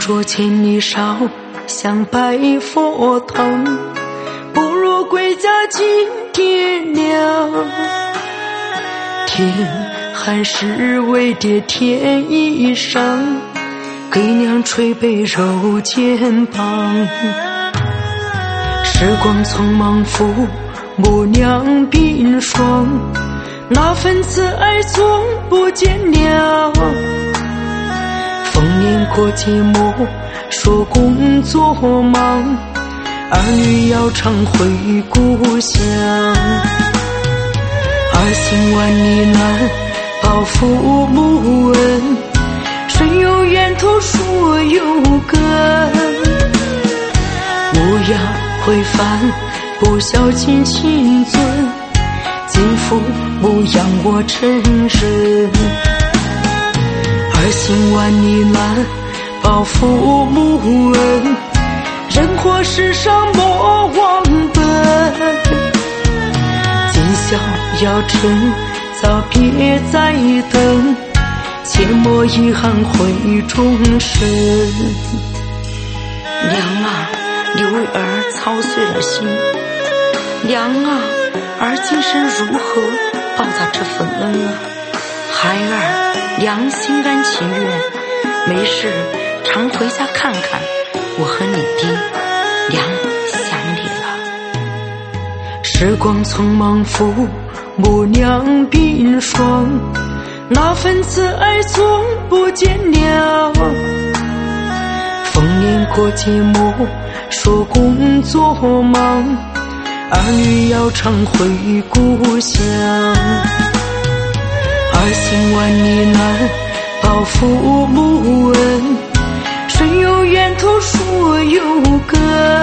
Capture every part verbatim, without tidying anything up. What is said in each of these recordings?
说千里烧香拜佛堂，不如归家敬爹娘。天寒时为爹添衣裳，给娘捶背揉肩膀。时光匆忙父母娘鬓霜，那份慈爱从不减了。逢年过节莫说工作忙，儿女要常回故乡。儿行万里难，报父母恩，谁有源头说有根。无涯会返，不孝敬亲尊，敬父母养我成人。儿行万里难，报父母恩，人活世上莫忘本。今宵要趁早别再等，切莫遗憾回终身。 娘啊，你为儿操碎了心，娘啊，儿今生如何报答这份恩啊？孩儿娘心甘情愿，没事常回家看看我和你爹，娘想你了。 时光匆忙父母娘鬓霜，那份慈爱从不减了。逢年过节莫说工作忙，儿女要常回故乡。儿行万里难，报父母恩，谁有源头说有根。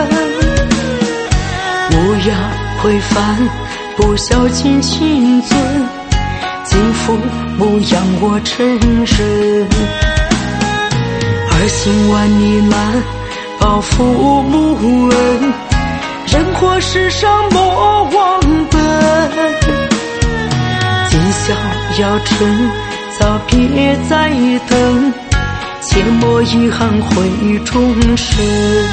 无涯会返，不孝敬亲尊，敬父母养我成人。儿行万里难，报父母恩，人活世上莫忘本。今宵要趁早别再等，切莫遗憾回终身。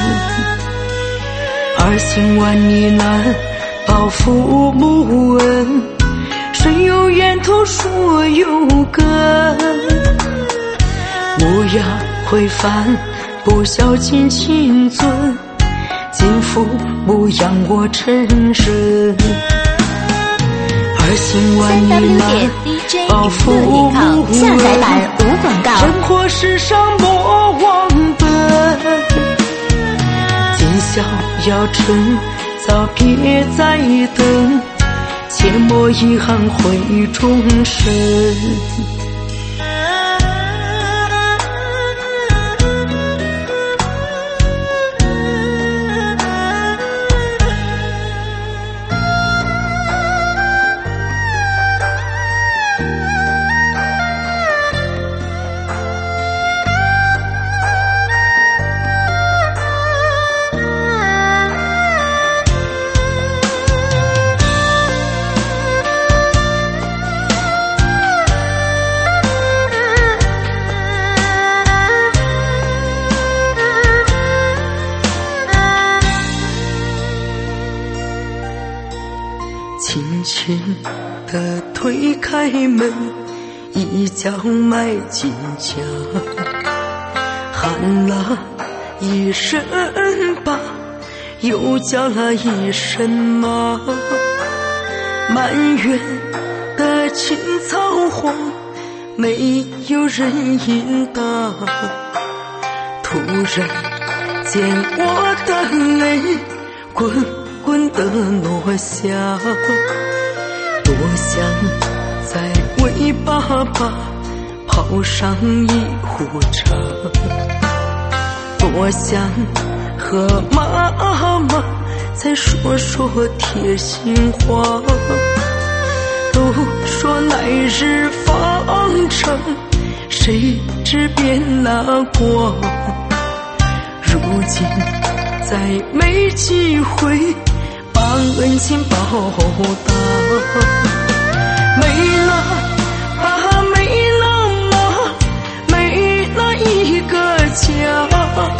儿行万里难，报父母恩，谁有源头说有根。无涯会返，不孝敬亲尊，敬父母养我成人。儿行万里难，报父母恩，人活世上莫忘本。今宵要趁早别再等，切莫遗憾回终身。轻轻地推开门，一脚迈进家，喊了一声爸，又叫了一声妈。满园的青草黄，没有人应答。突然间我的泪滚滚地落下，多想再为爸爸泡上一壶茶，多想和妈妈再说说贴心话。都说来日方长，谁知变了光。如今再没机会把恩情报答，没了爸，没了妈，没了一个家。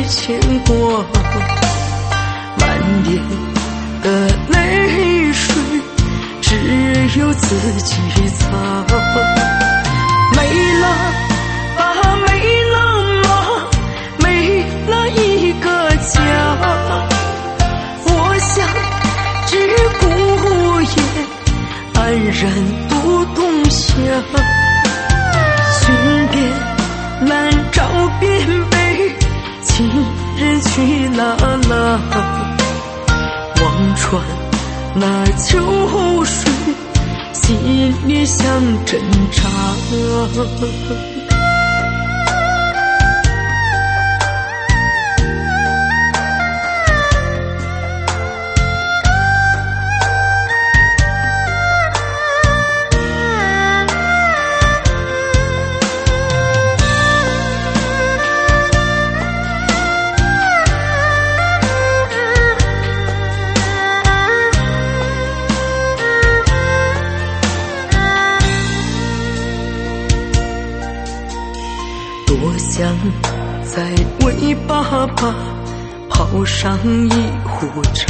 牵挂，满脸的泪水只有自己擦。没了吧，没了吗？没了一个家。我想只顾也安然不动下。寻遍南诏边北，亲人去哪了？望穿那秋水，心里像针扎。多想再为爸爸泡上一壶茶，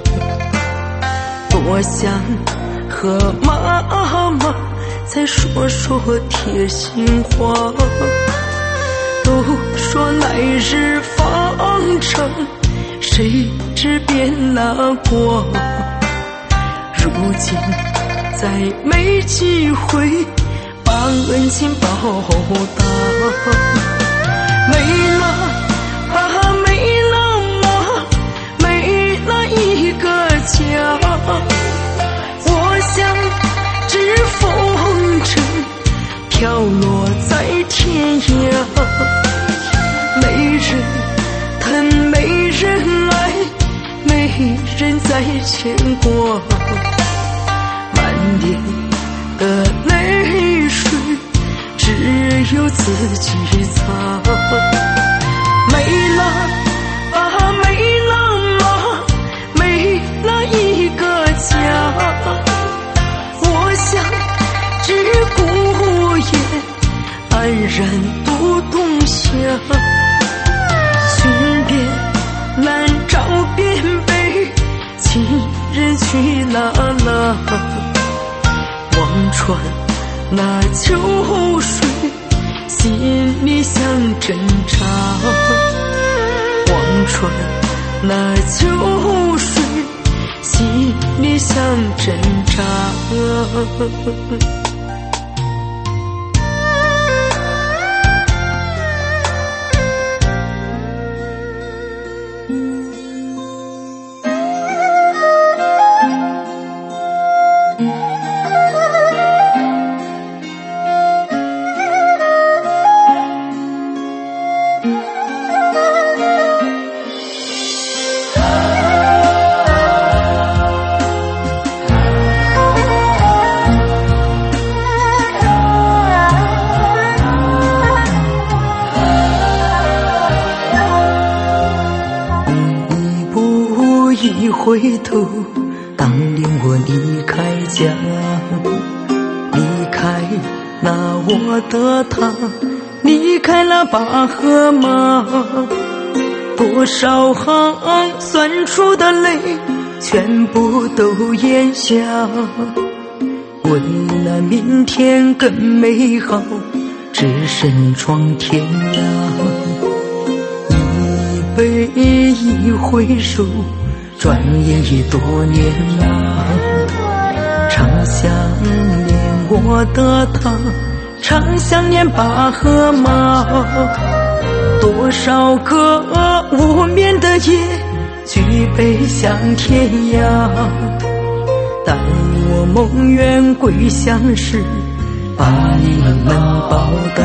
多想和妈妈再说说贴心话。都说来日方长，谁知变哪卦？如今再没机会把恩情报答。没了吧，没了吗？没了一个家。我想只风筝飘落在天涯。没人疼，没人爱，没人再牵挂。满脸的泪水只有自己擦。没了吧，没了吗？没了一个家。我想只顾也安然不动下。寻遍南诏边北，亲人去哪了？望穿那秋水，心里像针扎。望穿那秋水，心里像针扎。一回头，当年我离开家，离开了我的他，离开了爸和妈。多少行酸楚的泪，全部都咽下。为了明天更美好，只身闯天涯。一杯一回首，转眼已多年了。常想念我的他，常想念爸和妈。多少个无眠的夜，举杯向天涯。待我梦圆归乡时，把你们报答。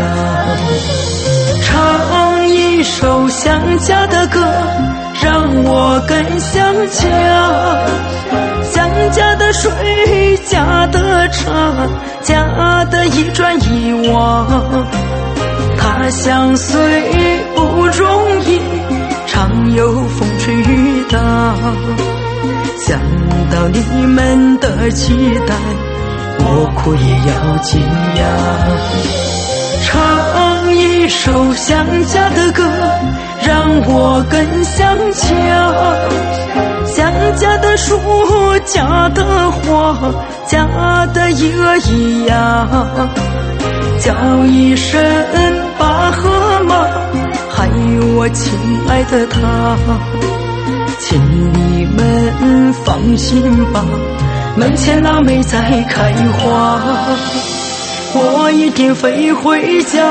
唱一首想家的歌，让我更想家。想家的水，家的茶，家的一砖一瓦。他乡虽不容易，常有风吹雨打。想到你们的期待，我哭也要紧呀。唱一首想家的歌， 让我更想家。想家的树，家的花，家的一儿一呀，叫一声爸和妈，还有我亲爱的他。请你们放心吧，门前腊梅在开花，我一定飞回家。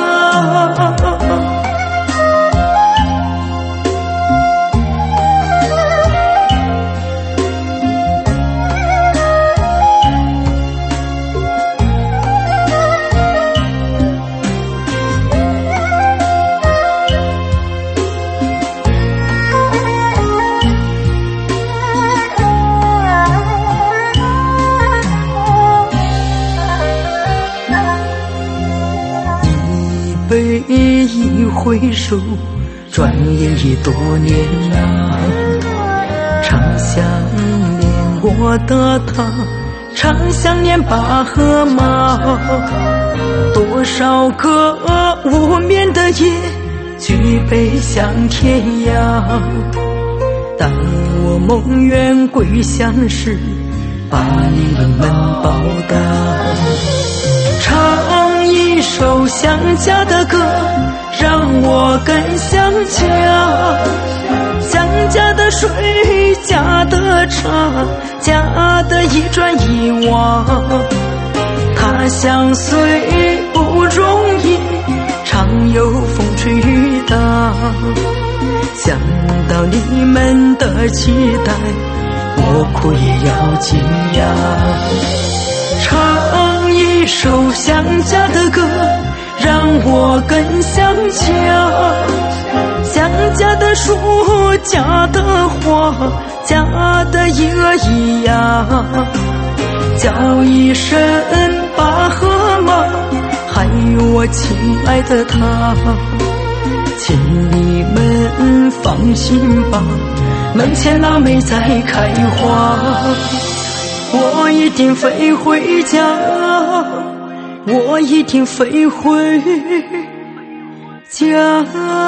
一回首，转眼已多年啊，常想念我的他，常想念爸和妈。多少个无眠的夜，举杯向天涯。当我梦圆归乡时，把你们报答。唱一首想家的歌，让我更想家。想家的水，家的茶，家的一砖一瓦。他乡虽不容易，常有风吹雨打。想到你们的期待，我哭也要紧呀。唱一首想家的歌，让我更想家。想家的树，家的花，家的一儿一呀，叫一声爸和妈，还有我亲爱的他。请你们放心吧，门前腊梅在开花，我一定飞回家，我一定飞回家。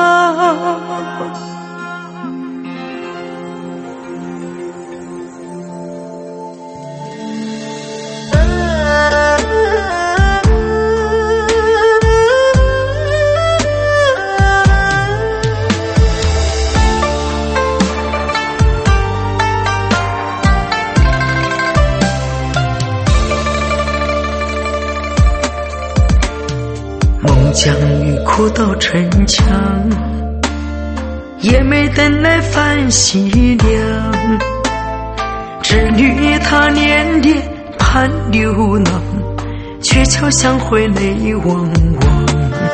将雨哭到城墙，也没等来饭喜凉。织女她年年盼牛郎，鹊桥相会泪汪汪。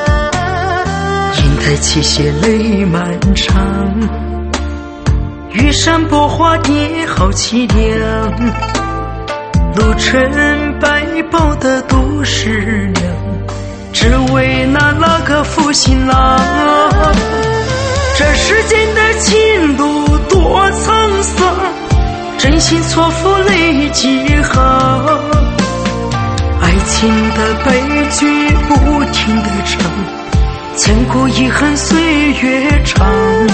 银台泣血泪漫长，玉山薄花蝶好凄凉。路程百宝的都市娘，只为那那个负心郎。这世间的情路多沧桑，真心错付泪几行。爱情的悲剧不停地唱，千古遗恨岁月长。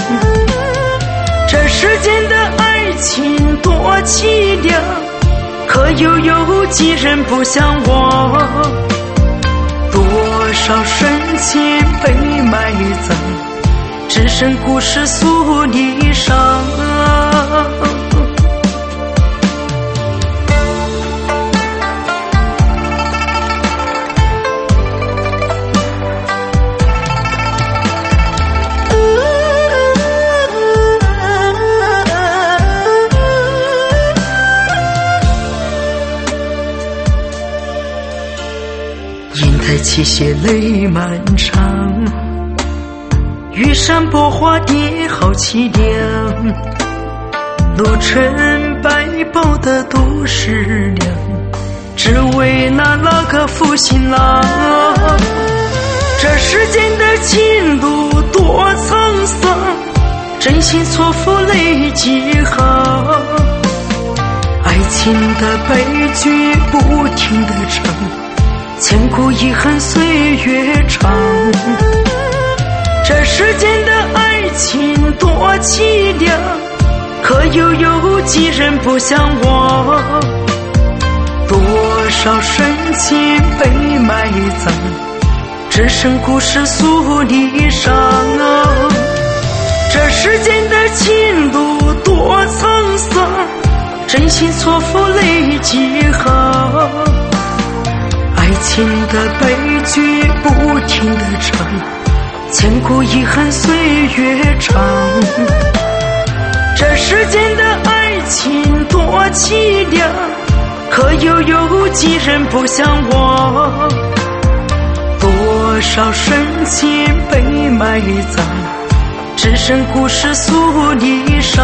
这世间的爱情多凄凉，可又有几人不相忘？多少深情被埋葬，只剩故事诉离殇。泣血泪漫长，玉山薄花蝶好凄凉。路程百宝的都市娘，只为那那个负心郎。这世间的情路多沧桑，真心错付泪几行。爱情的悲剧不停地唱，千古遗恨岁月长。 这世间的爱情多凄凉，可又有几人不向往？多少深情被埋葬，只剩故事诉离殇。这世间的情路多沧桑，真心错付泪几行。爱情的悲剧不停地唱，千古遗憾岁月长。这世间的爱情多凄凉，可又有几人不向往？多少深情被埋葬，只剩故事诉离殇。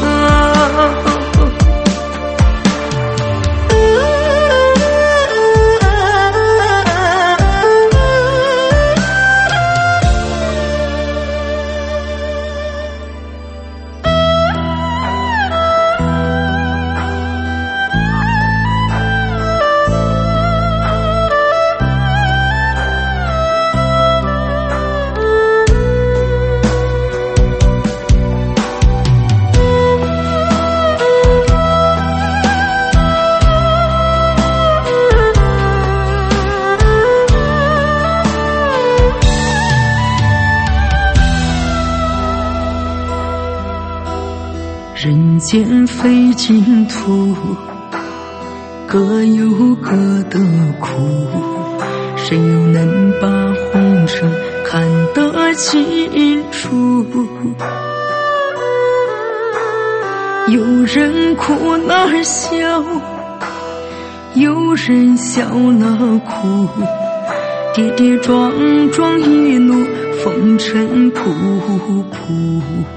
人间非净土，各有各的苦，谁又能把红尘看得清楚？有人哭那笑，有人笑那哭，跌跌撞撞一路风尘仆仆。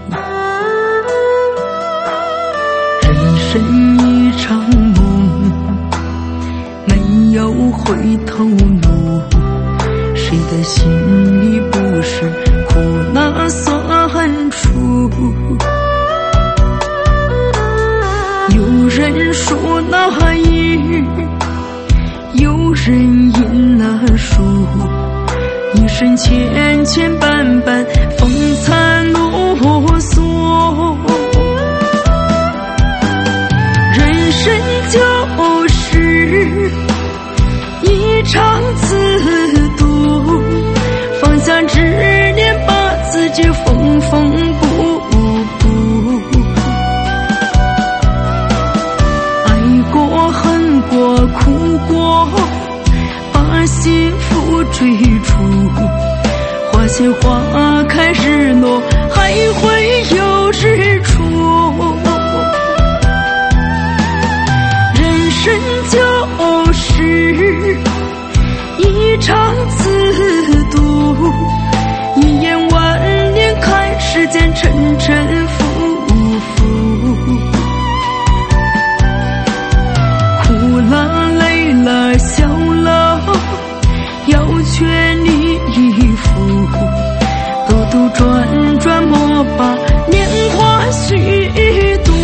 人一场梦，没有回头路，谁的心里不是苦那酸楚？有人说那雨，有人吟那书，一生千千绊绊，风餐啰嗦。人生就是一场自渡，放下执念，把自己缝缝补补。爱过恨过哭过，把幸福追逐，花谢花开日落，还会有日出。人就是一场自渡，一眼万年看世间沉沉浮浮。哭了累了笑了，要全力以赴，兜兜转转莫把年华虚度。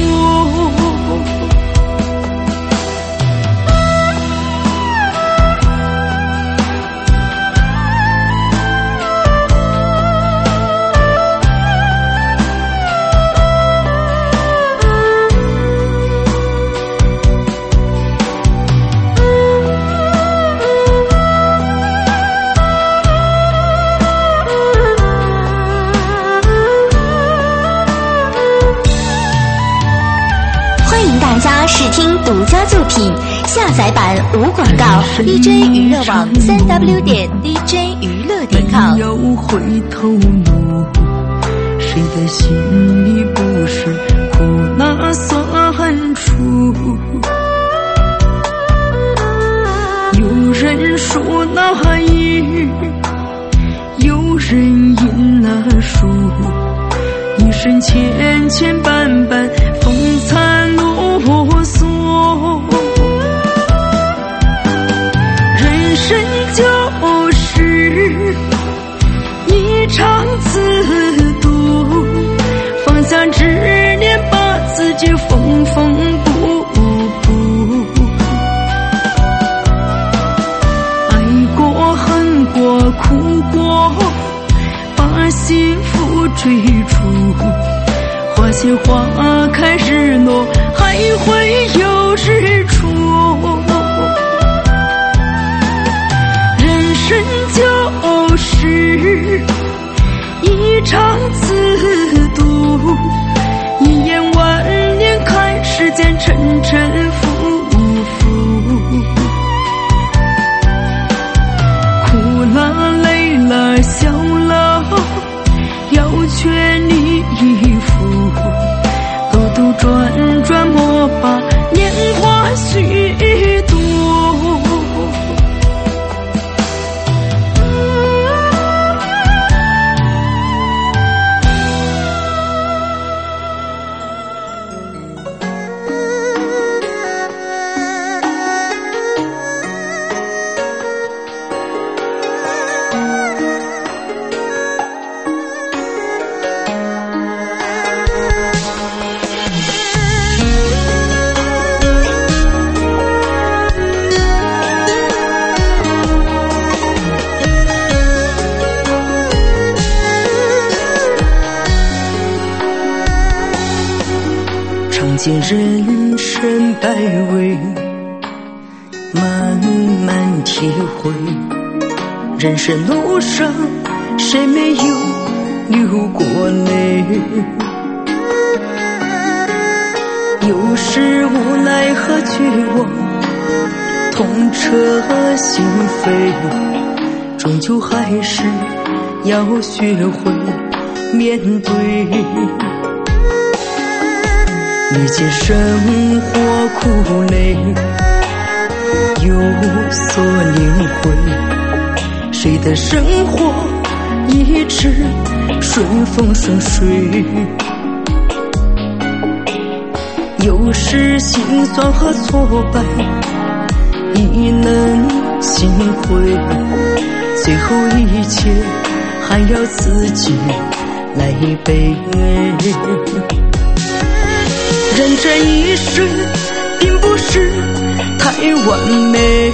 试听独家作品，下载版无广告 ，D J 娱乐网三 W 点 D J 娱乐点 com。 没有回头路，谁的心里不是苦那酸楚？有人说那雨，有人吟那书，一生千千绊绊，风餐啰嗦。人生就是一场自渡，放下执念，把自己缝缝补补。爱过恨过哭过，把把幸福追逐，花谢花开日落，还会有日出。人生就是一场自渡，一眼万年看世间沉沉浮浮，哭了累了笑了要全力以赴，兜兜转转莫把年华虚度。 尝尽人生百味，慢慢体会，人生路上谁没有流过泪，有时无奈和绝望痛彻心扉，终究还是要学会面对。历经生活苦累，有所领会，谁的生活一直顺风顺水，有时心酸和挫败亦能心灰，最后一切还要自己来背。人这一生并不是太完美，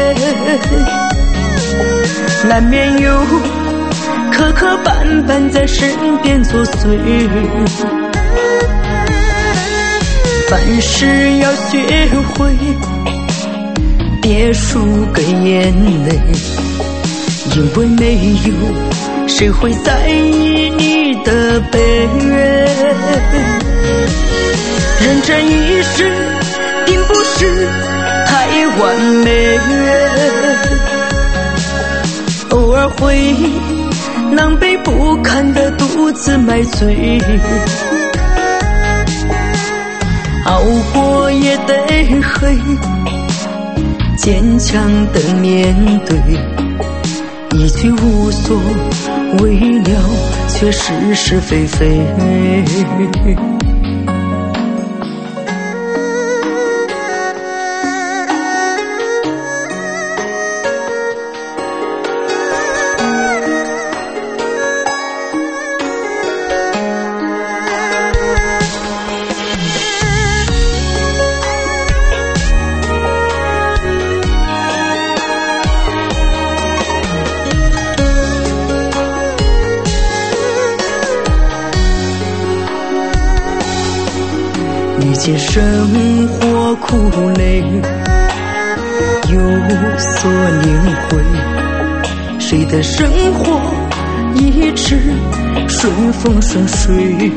难免有磕磕绊绊在身边作祟，凡事要学会别输给眼泪，因为没有谁会在意你的悲。人这一生并不是太完美，偶尔会狼狈不堪的独自买醉，熬过也得黑，坚强的面对，一句无所谓了，却是是非非。历经生活苦累，有所领会，谁的生活一直顺风顺水，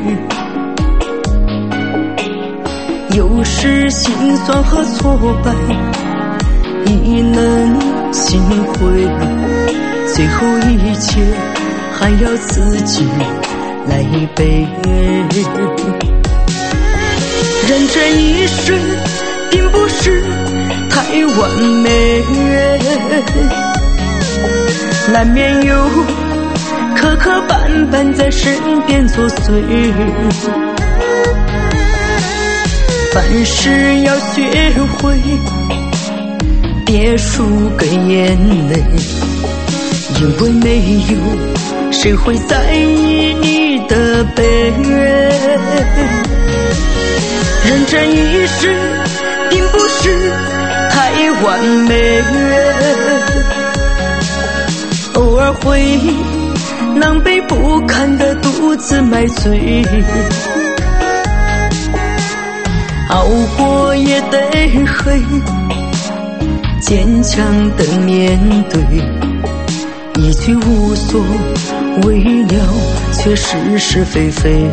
有时心酸和挫败亦能心灰，最后一切还要自己来背。人这一生并不是太完美，难免有磕磕绊绊在身边作祟，凡事要学会别输给眼泪，因为没有谁会在意你的悲。人这一生并不是太完美，偶尔会狼狈不堪的独自买醉，熬过也得黑，坚强的面对，一句无所谓了，却是是非非。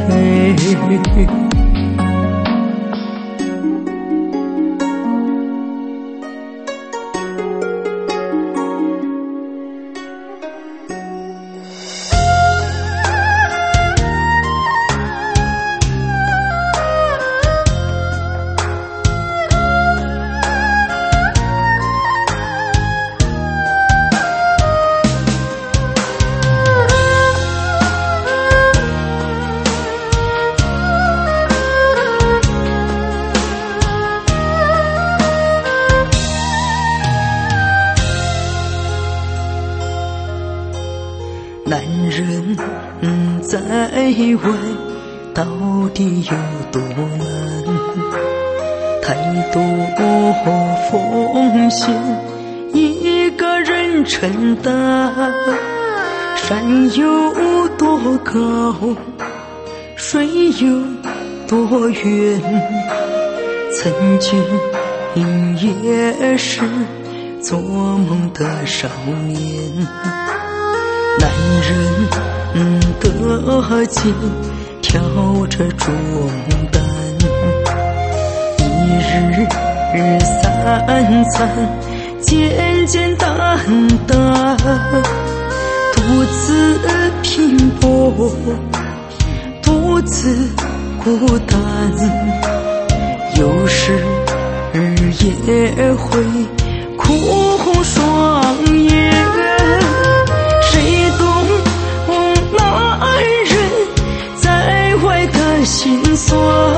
男人在外到底有多难，太多风险一个人承担，山有多高，水有多远，曾经也是做梦的少年。男人的肩挑着重担，一日日三餐简简单单，独自拼搏，独自孤单，有时也会哭红双眼。心酸，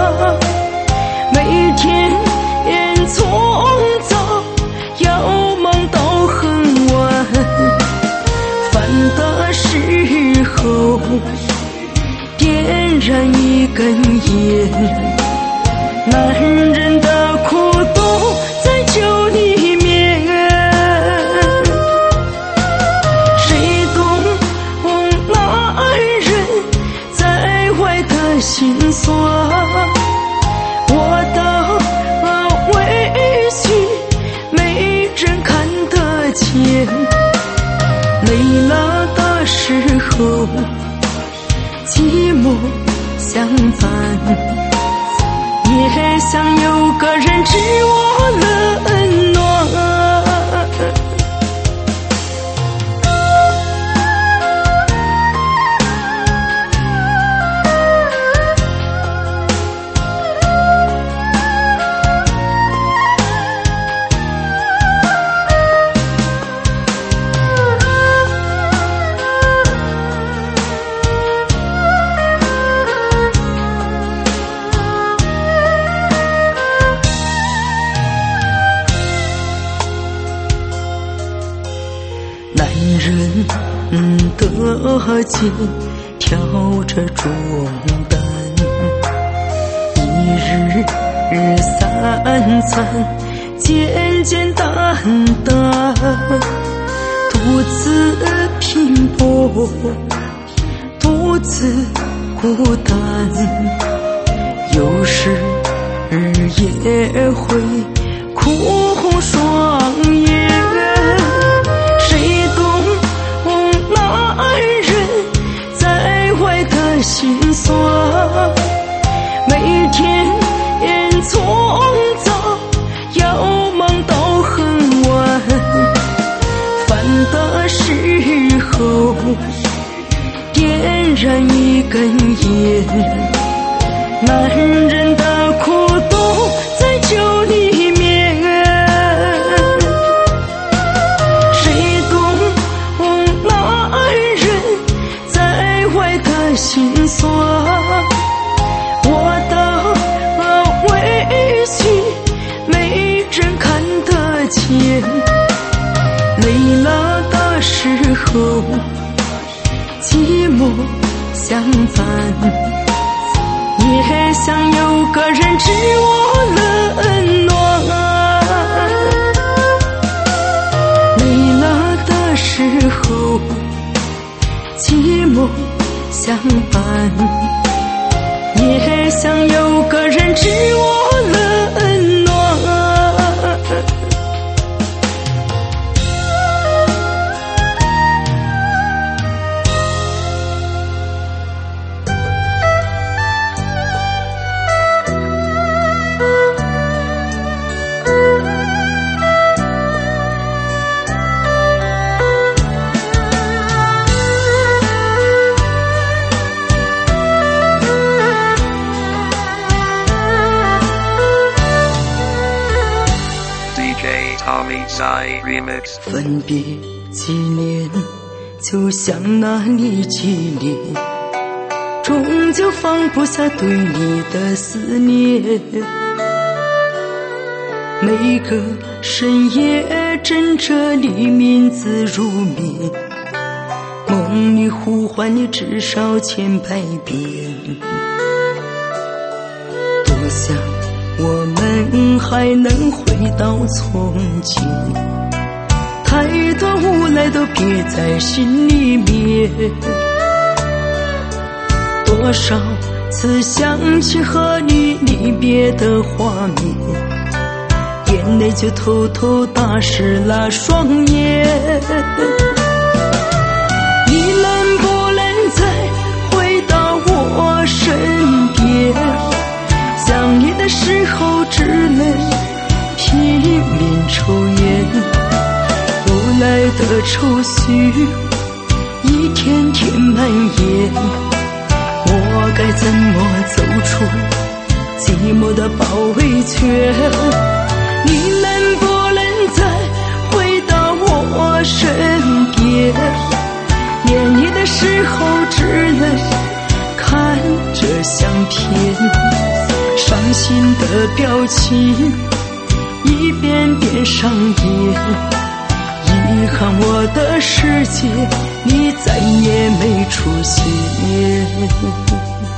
每天匆早，要忙到很晚，饭的时候点燃一根烟，男人的苦都在酒里面，谁懂男人在外的心酸，我的委屈没人看得见，累了的时候寂寞相伴，也想有个人知我冷暖。男人的肩挑着重担，一日日三餐简简单单，独自拼搏，独自孤单，有时也会哭红双眼。心酸，每天匆早，要忙到很晚，饭的时候点燃一根烟，男人的苦都在酒里面，谁懂男人在外的心酸，我的委屈没人看得见，累了的时候寂寞相伴，也想有个人知我冷暖。累了的时候寂寞相伴，也想有个人知我冷暖。分别纪念，就像那里纪念，终究放不下对你的思念。每个深夜枕着你名字入眠，梦里呼唤你至少千百遍。多想我们还能回到从前，太多无奈都憋在心里面。多少次想起和你离别的画面，眼泪就偷偷打湿了双眼。你能不能再回到我身边？想你的时候只能拼命抽烟，无奈的愁绪一天天蔓延。我该怎么走出寂寞的包围圈？你能不能再回到我身边？念你的时候只能看着相片，伤心的表情一遍遍上演。遗憾我的世界你再也没出现。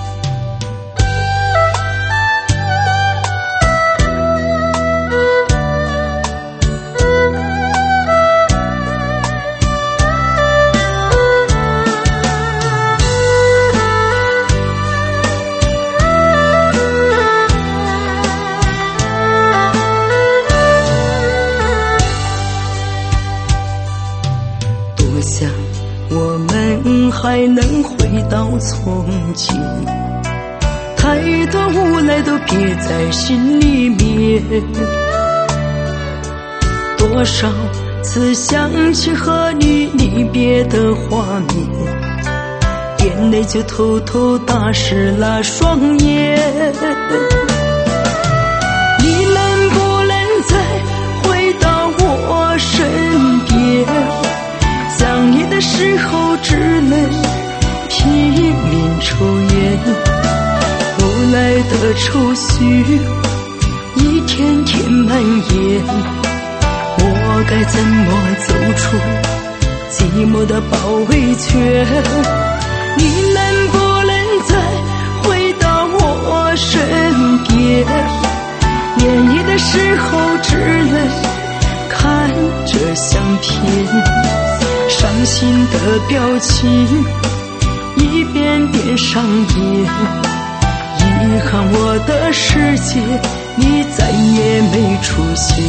还能回到从前，太多无奈都憋在心里面。多少次想起和你离别的画面，眼泪就偷偷打湿了双眼。你能不能再回到我身边？想你的时候只能拼命抽烟，无奈的愁绪一天天蔓延。我该怎么走出寂寞的包围圈？你能不能再回到我身边？念你的时候只能看着相片，伤心的表情一遍遍上演。遗憾我的世界你再也没出现。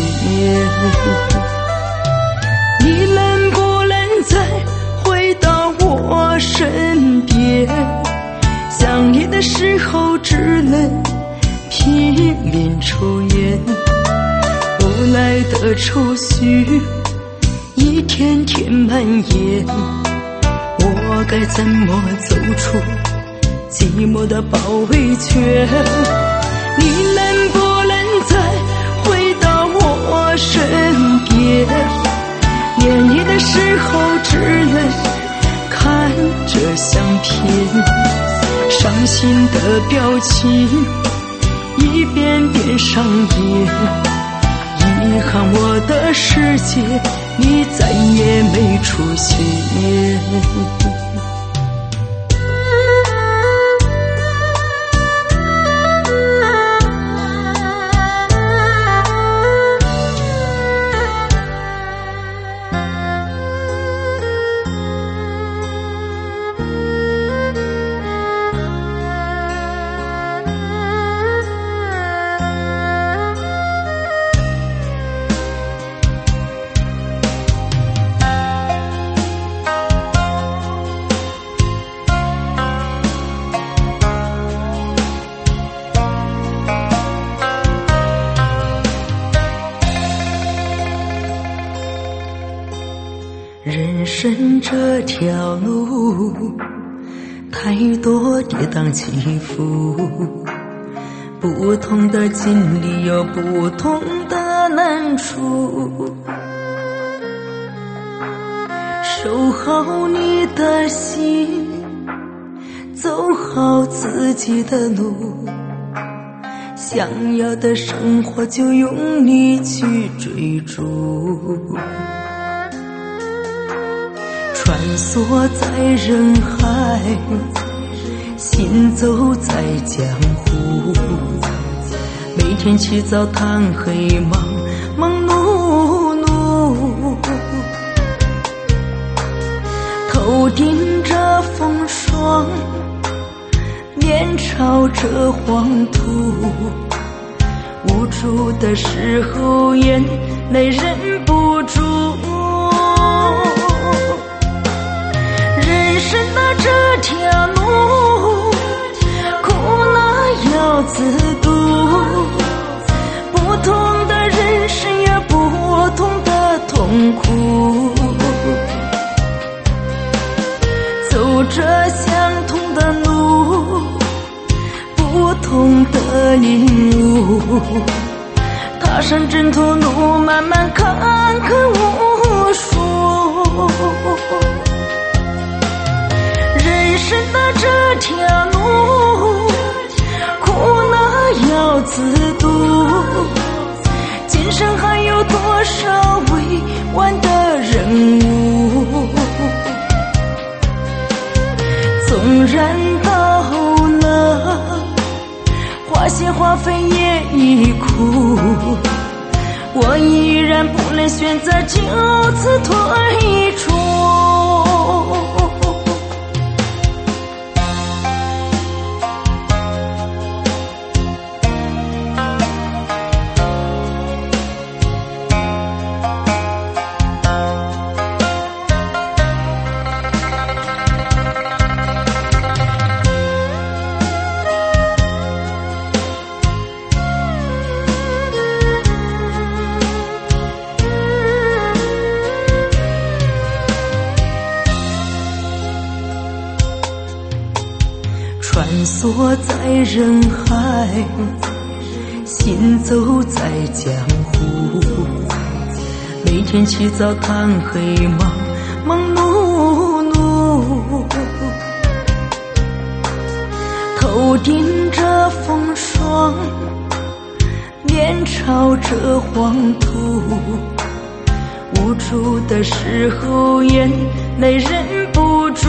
你能不能再回到我身边？想你的时候只能拼命抽烟，无奈的愁绪一天天蔓延。我该怎么走出寂寞的包围圈？你能不能再回到我身边？念你的时候只能看着相片，伤心的表情一遍遍上演。遗憾我的世界你再也没出现。 条路，太多跌宕起伏，不同的经历有不同的难处。守好你的心，走好自己的路，想要的生活就用力去追逐。穿梭在人海，行走在江湖，每天起早贪黑，忙忙碌碌，头顶着风霜，脸朝着黄土，无助的时候眼泪忍不住。人生的这条路，苦难要自渡，不同的人生有不同的痛苦，走着相同的路，不同的领悟，踏上征途路，漫漫坎坷无数。人生的这条路，苦难要自渡，今生还有多少未完的任务？纵然到了花谢花飞也已枯，我依然不能选择就此退出。穿梭在人海，行走在江湖，每天起早贪黑，忙忙碌碌，头顶着风霜，脸朝着黄土，无助的时候眼泪忍不住。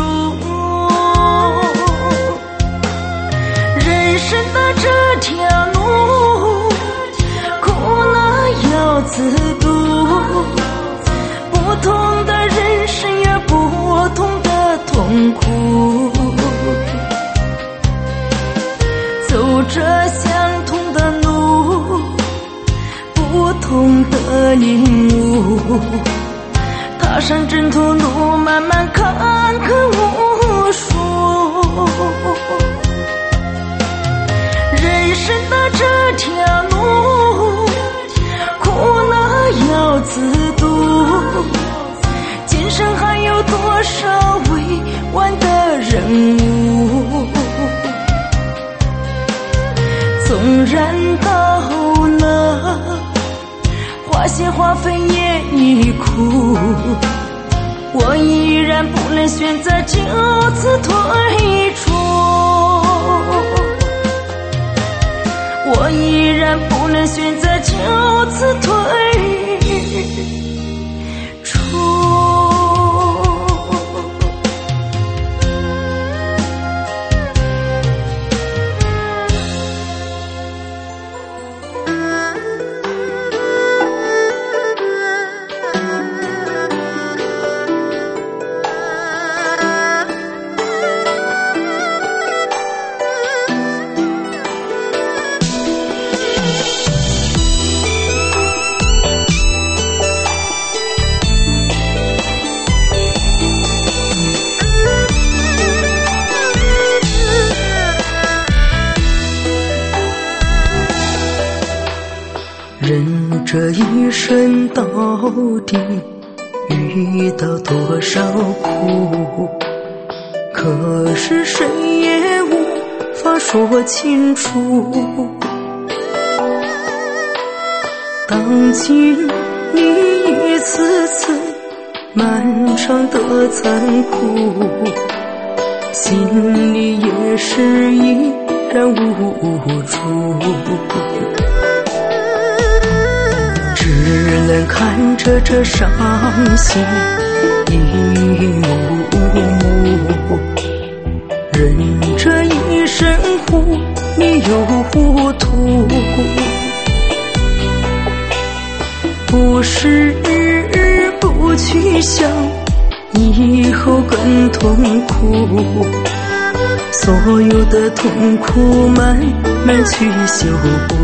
人生的这条路，苦难要自渡，不同的人生有不同的痛苦，走着相同的路，不同的领悟，踏上征途路，漫漫坎坷无数。人生的这条路，苦难要自渡，今生还有多少未完的任务？纵然到了花谢花飞也已枯，我依然不能选择就此退出。我依然不能选择就此退出。人这一生到底遇遇到多少苦，可是谁也无法说清楚。当经历一次次漫长的残酷，心里也是依然无助，只能看着这伤心一幕幕，任这一生糊里又糊涂。不是不去想以后更痛苦，所有的痛苦慢慢去修补，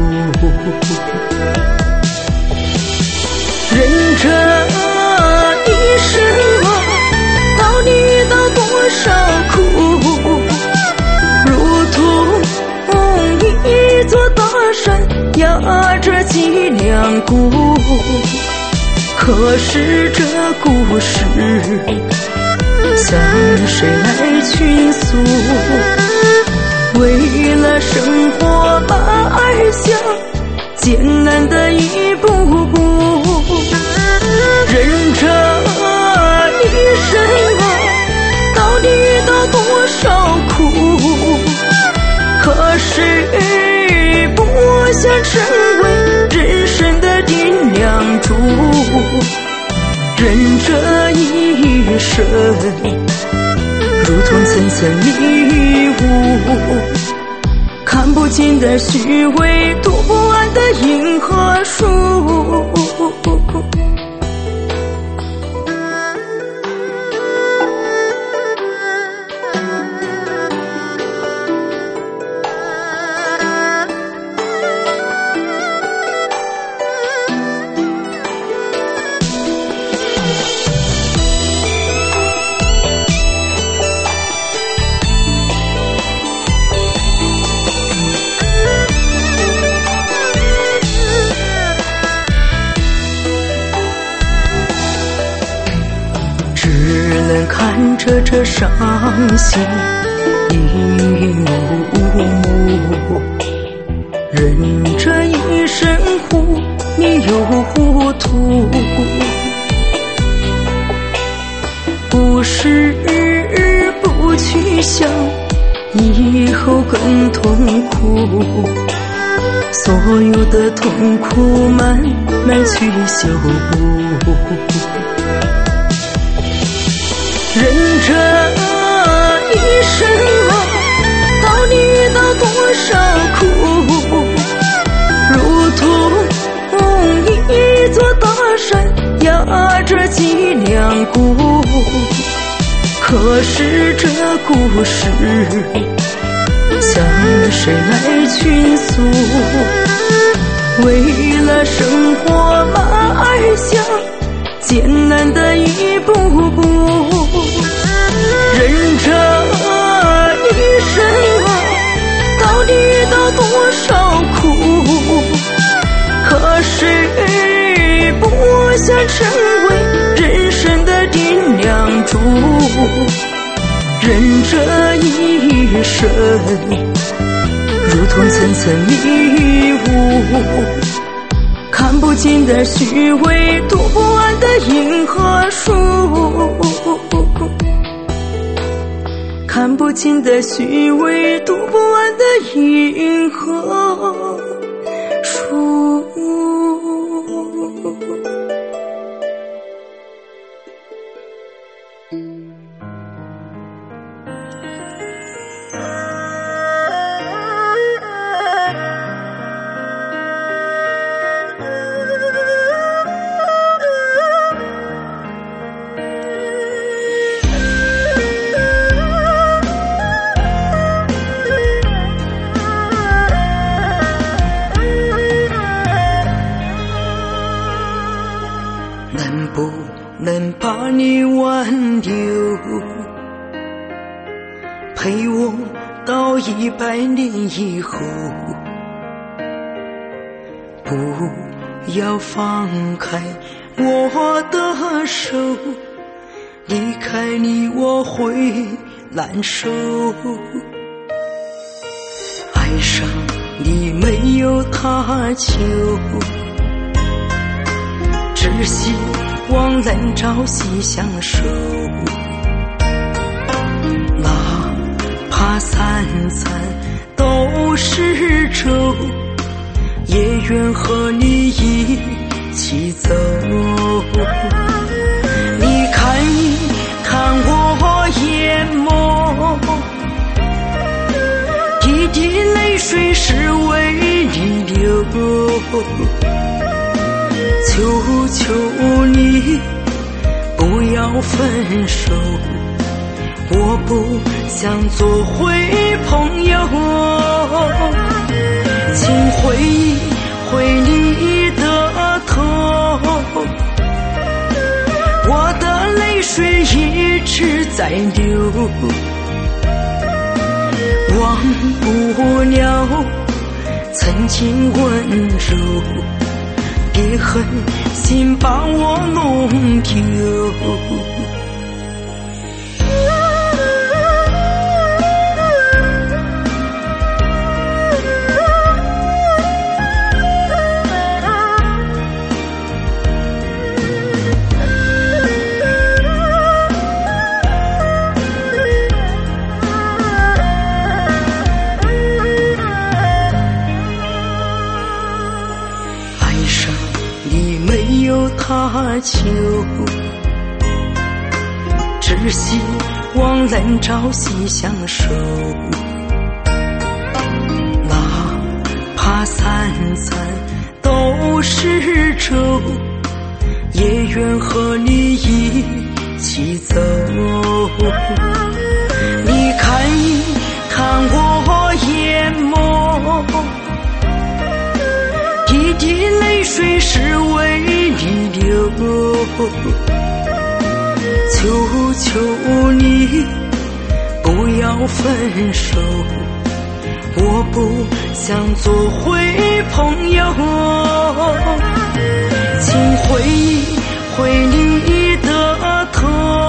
人这一生啊，到底遇到多少苦，如同一座大山压着脊梁骨。可是这故事向谁来倾诉？为了生活而想艰难的一步步，人这一生啊，到底遇到多少苦？可是不想成为人生的顶梁柱，人这一生如同层层迷雾，看不尽的虚伪，读不完的银河书。看着这伤心一幕幕，人这一生糊里又糊涂，不是不去想以后更痛苦，所有的痛苦慢慢去修补，人这一生啊，到底遇到多少苦？如同一座大山压着脊梁骨。可是这故事向谁来倾诉？为了生活而想艰难的一步步，人这一生啊，到底遇到多少苦？可是不想成为人生的顶梁柱，人这一生如同层层迷雾，看不尽的虚伪，读不完的银河书，看不尽的虚伪，读不完的银河书。能不能把你挽留，陪我到一百年以后，不要放开我的手，离开你我会难受。爱上你没有他求，只希望能朝夕相守。哪怕三餐都是粥，也愿和你一起走。你看一看我眼眸，一滴泪水是为你流。求求你不要分手，我不想做回朋友。请回忆回你的头，我的泪水一直在流。忘不了曾经温柔，别狠心把我弄丢。他求，只希望能朝夕相守。哪怕三餐都是粥，也愿和你一起走。你看一看我眼眸，一滴泪水是为你流。求求你不要分手，我不想做回朋友。请回忆回你的头，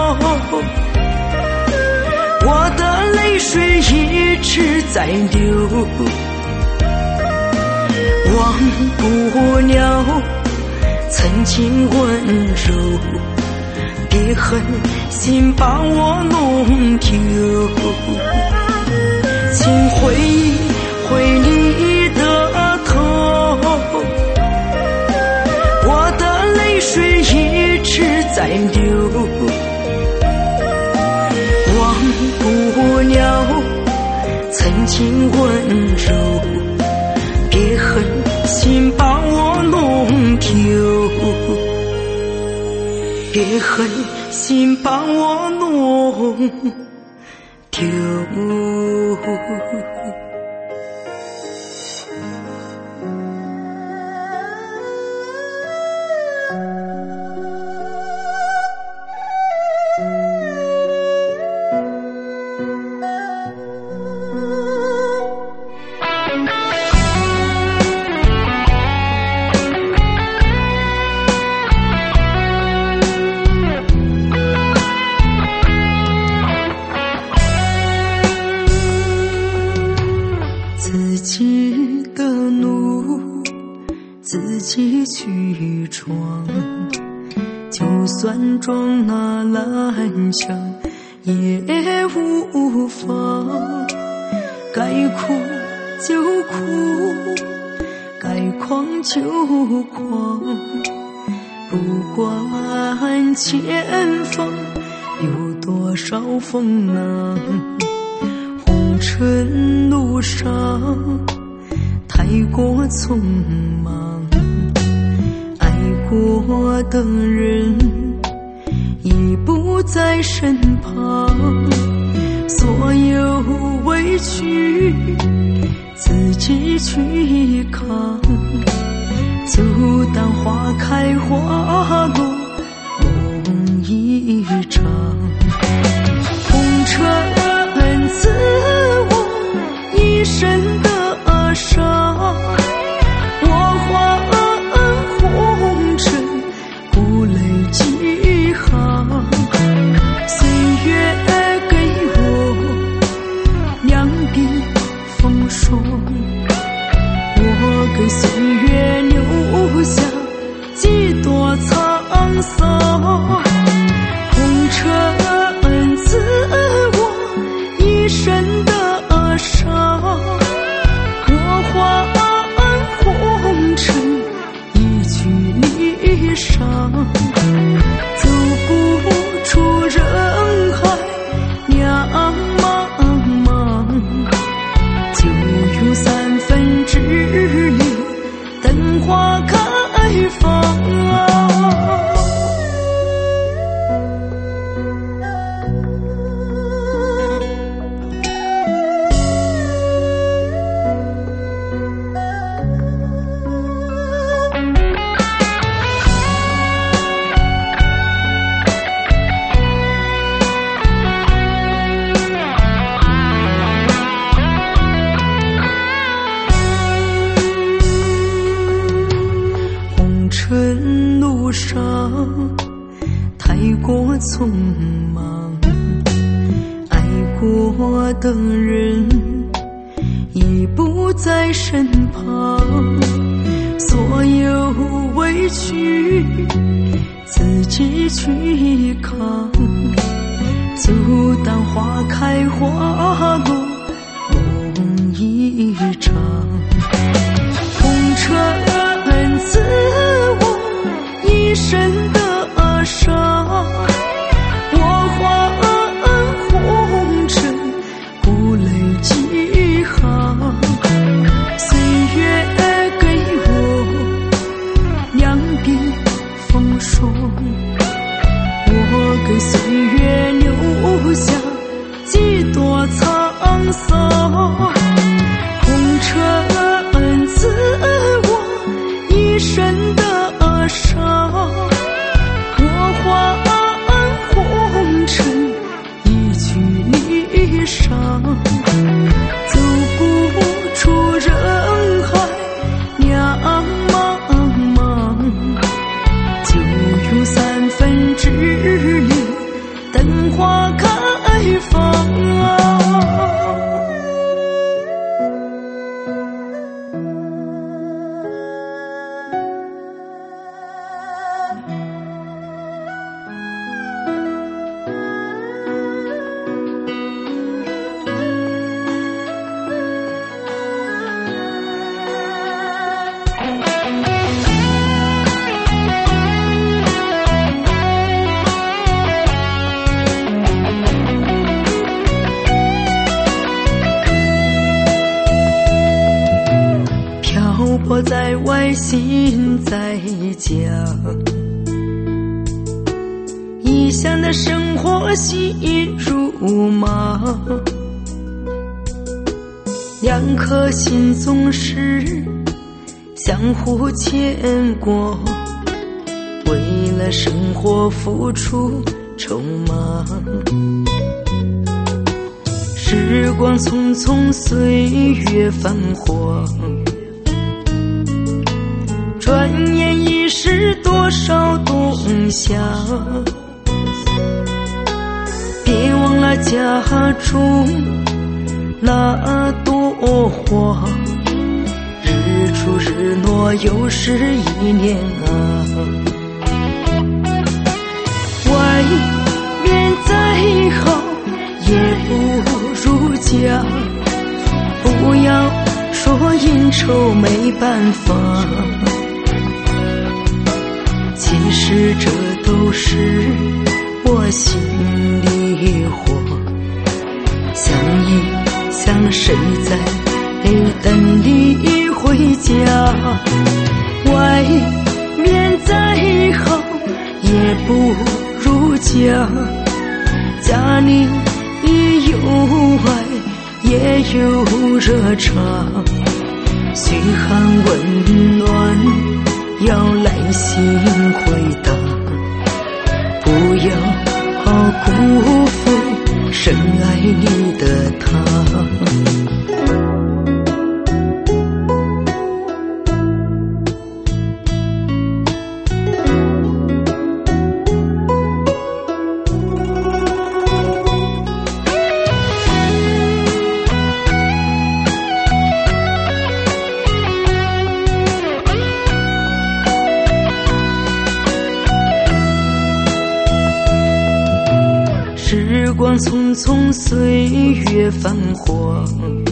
我的泪水一直在流。忘不了曾经温柔，别狠心把我弄丢。请回忆回你的头，我的泪水一直在流。忘不了曾经温柔，别狠心把我弄丢，别狠心把我弄丢。去闯，就算撞那烂墙也无妨。该哭就哭，该狂就狂，不管前方有多少风浪。红尘路上太过匆忙，过的人已不在身旁，所有委屈自己去扛，就当花开花落梦一场。红尘自我一身的伤，我化红尘孤过的人已不在身旁，所有委屈自己去扛，就当花开花落梦一场。红尘自我一身的伤，我换红尘不泪几行，岁月给我两鬓风霜，我给岁月留下几多沧桑。红尘自我一身的伤，我换红尘一曲霓裳，走不出人海两茫茫，就用三分之力等花开放啊。我在外心在家，异乡的生活心如麻，两颗心总是相互牵挂，为了生活付出筹码。时光匆匆，岁月繁华，转眼已是多少冬夏，别忘了家中那朵花，日出日落又是一年啊。外面再好也不如家，不要说应酬没办法，其实这都是我心里话，想一想谁在等你回家，外面再好也不如家，家里有爱也有热茶，嘘寒问暖要耐心回答，不要辜负深爱你的他。时光匆匆，岁月繁华，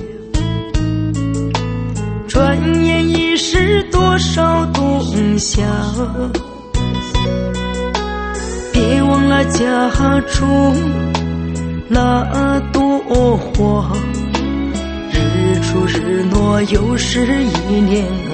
转眼已是多少冬夏，别忘了家中那朵花，日出日落又是一年啊。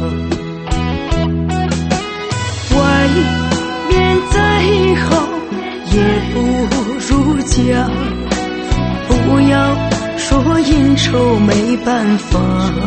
外面再好也不如家，不要说应酬没办法，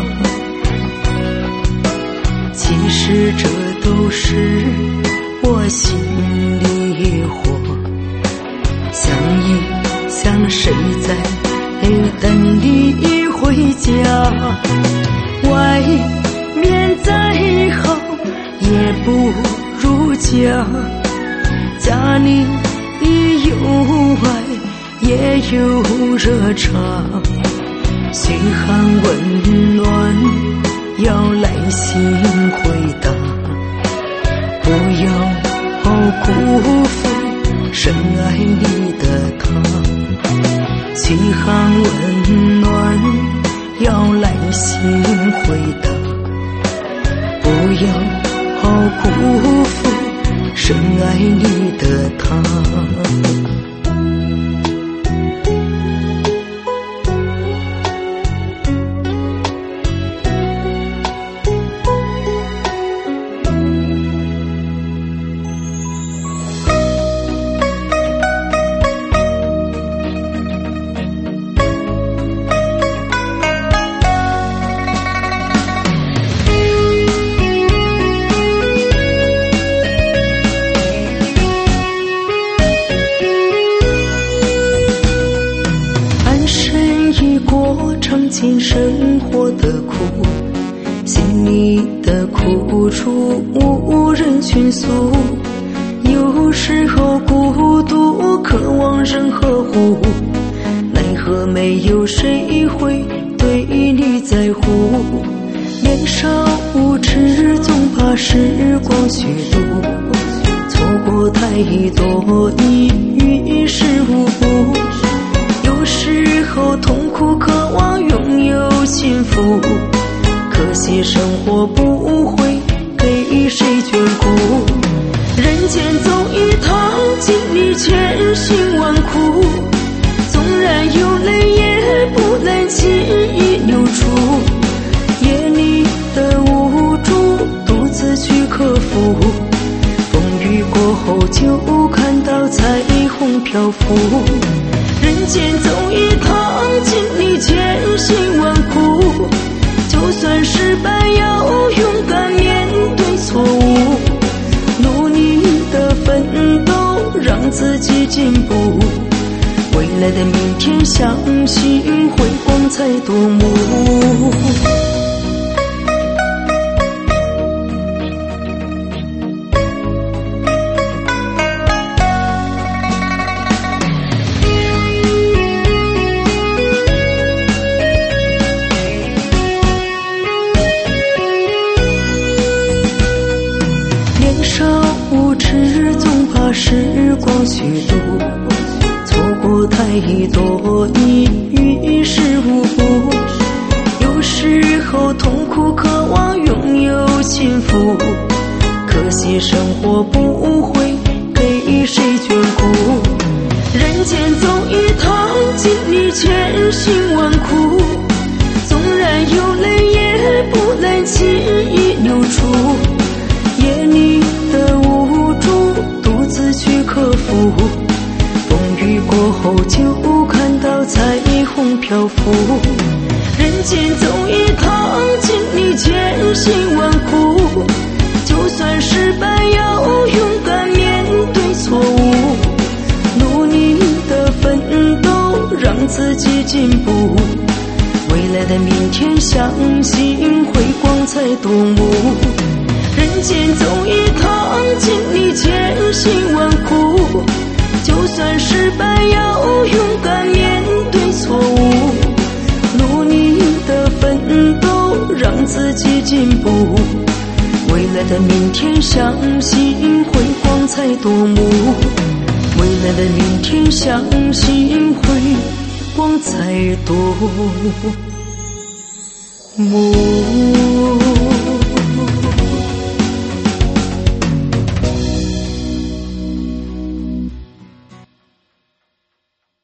其实这都是我心里话，想一想谁在等你回家，外面再好也不如家，家里有爱也有热茶，嘘寒问暖要来信回答，不要辜负深爱你的他。嘘寒问暖要来信回答，不要辜负深爱你的他。尝尽生活的苦，心里的苦楚无人倾诉，有时候孤独渴望人呵护，奈何没有谁会对你在乎。年少无知总怕时光虚度，错过太多你于事无补，有时候痛苦渴望拥有幸福，可惜生活不会给谁眷顾。人间走一趟，经历千辛万苦，纵然有泪也不能轻易流出，夜里的无助独自去克服，风雨过后就看到彩虹漂浮。人间走一趟，经历千辛万苦，就算失败要勇敢面对错误，努力的奋斗让自己进步，未来的明天相信会光彩夺目。无知总怕时光虚度，错过太多你于事无补，有时候痛苦渴望拥有幸福，可惜生活不会给谁眷顾。人间走一趟，经历千辛万苦，纵然有泪也不能轻易流出，夜里的无助独自去克服，风雨过后就看到彩虹漂浮。人间走一趟，经历千辛万苦，就算失败要勇敢面对错误，努力的奋斗让自己进步，未来的明天相信会光彩夺目。人间走一趟，经历千辛万苦，就算失败要勇敢面对错误，努力的奋斗让自己进步，未来的明天相信会光彩夺目，未来的明天相信会光彩夺目。